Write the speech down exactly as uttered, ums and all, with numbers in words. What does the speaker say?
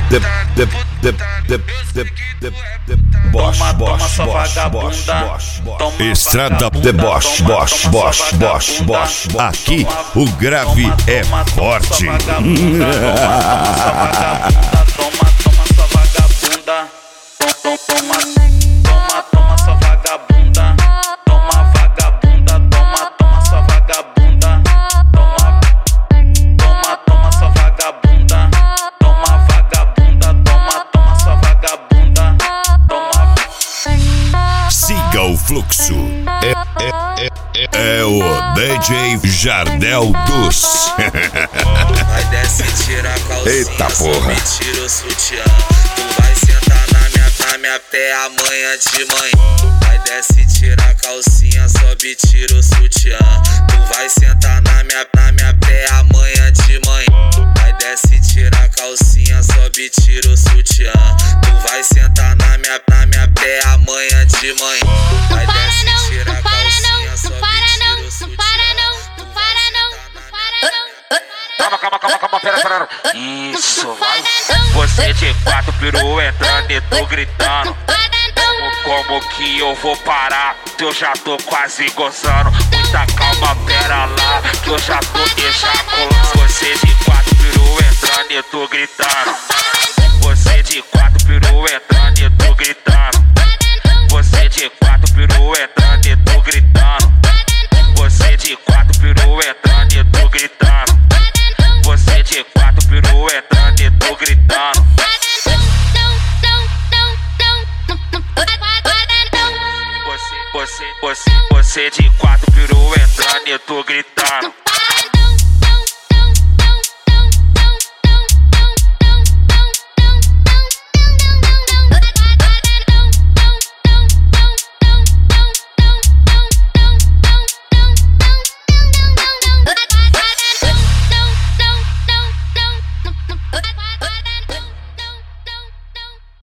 de, de, de, de, de, de, de, Bosch, Bosch, Bosch, Bosch, Bosch, Estrada de Bosch, Bosch, Bosch, Bosch, Bosch. Aqui o grave é forte. Siga o fluxo. É, é, é, é o D J Jardel dos. Vai desce, tira a calcinha. Eita porra. Me tira o sutiã. Tu vai sentar na minha, na minha pé amanhã de manhã. Vai desce, tira a calcinha, sobe, tira o sutiã. Tu vai sentar na minha, na minha pé amanhã de manhã. Vai desce, tira a calcinha, sobe, tira o sutiã. Tu vai sentar na minha, na minha pé amanhã de manhã. Vai desce, tira a calcinha, sobe, tira o sutiã. Tu vai sentar na minha. Calma, calma, calma, calma, pera, pera. Isso, vai. Você de quatro peru entrando e tô gritando. Como que eu vou parar? Que eu já tô quase gozando. Muita calma, pera lá, que eu já tô ejaculando. Você de quatro peru entrando e tô gritando. Você de quatro peru entrando e tô gritando. Você de quatro peru entrando e tô gritando. Você de quatro peru entrando e tô gritando. Você de quatro peru entrando e tô gritando. Você, você, você, você de quatro peru entrando e tô gritando.